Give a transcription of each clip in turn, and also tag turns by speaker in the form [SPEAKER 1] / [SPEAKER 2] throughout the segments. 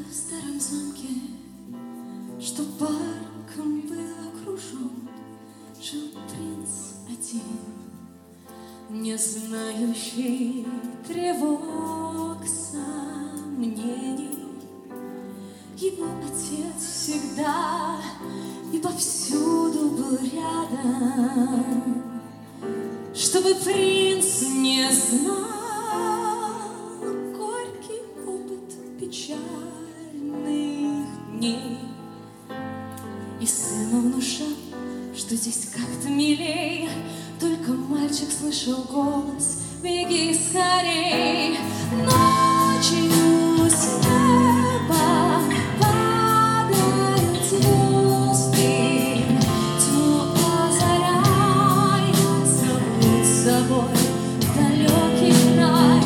[SPEAKER 1] в старом замке, что парком был окружен, жил принц один, не знающий тревог, сомнений. Его отец всегда и повсюду был рядом, чтобы принц не знал горький опыт печальных дней. И сыну внушал, что здесь как-то милей. Только мальчик слышал голос: беги скорей. Ночью с неба падают звезды, тьму озаряя, зовут с собой в далекий край.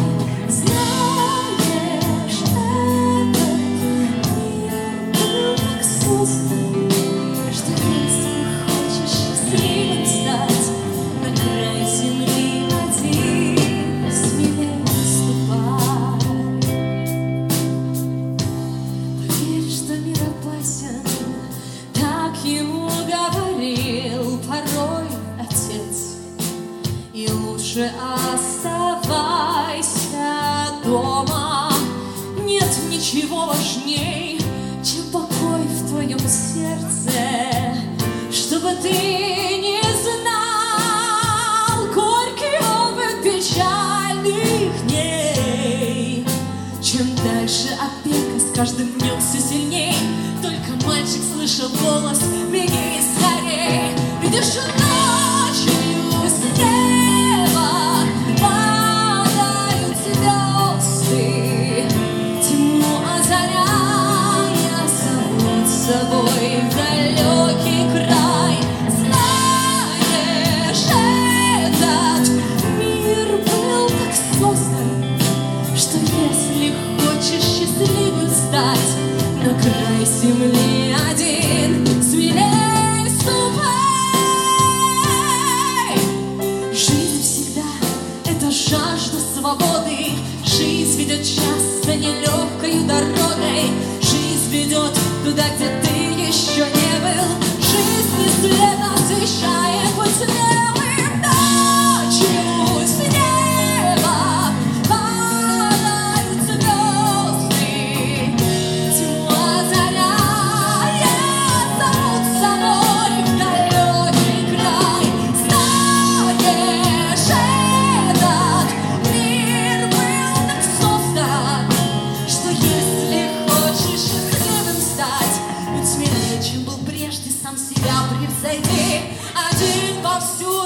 [SPEAKER 1] Знаешь, этот мир был так создан, что если хочешь счастливым стать, на край земли один смелее ступай. Поверь, что мир опасен, так ему говорил порой отец. И лучше оставайся дома. Нет ничего важней, чем покой в твоем сердце, чтобы ты не знал горький опыт печальных дней. Чем дальше опека с каждым днем все сильней, только мальчик слышал голос: беги скорей. Видишь, ночью с неба падают звезды, тьму озаряя, зовут с собой в далекий край. Знаешь, этот мир был так создан, что если хочешь счастливым стать, на край земли один смелей ступай. Жизнь всегда — это жажда свободы. Жизнь ведет часто нелегкою дорогой. Жизнь ведет туда, где ты еще не был. Жизнь бесследно освещает путь смелым. Ночью с неба падают звезды, тьму озаряя, зовут с собой в далекий край. Знаешь, этот мир был так создан, что если хочешь счастливым стать, будь смелее, чем был прежде, сам себя превзойди. Один повсюду